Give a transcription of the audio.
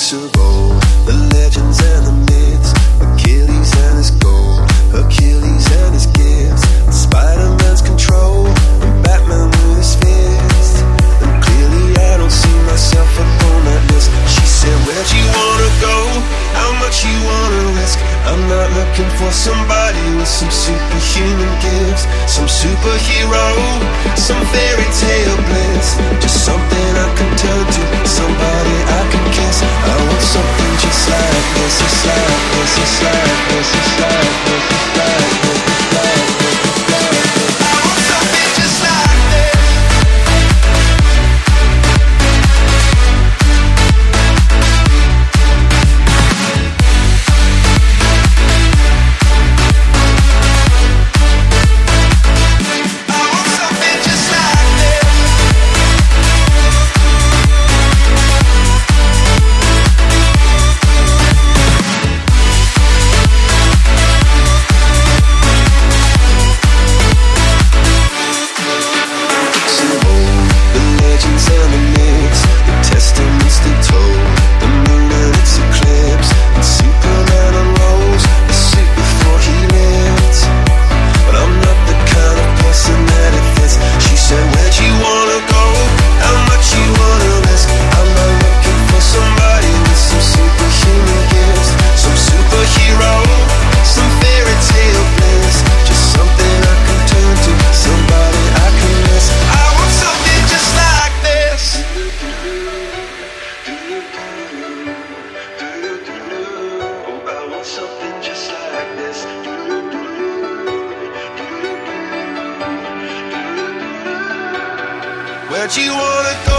books of old, the legends and the myths, Achilles and his gold, Achilles and his gifts, Spider-Man's control, and Batman with his fist. And clearly I don't see myself upon that list. She said, where'd you wanna go? How much you wanna risk? I'm not looking for somebody with some superhuman gifts, some superhero, some fairy tale bliss. Just something I can turn to, somebody I can kiss. I want something just like this, just like this, just like this, just like this, just like this, just like this, just like this. I want something just like this. Where'd you wanna go?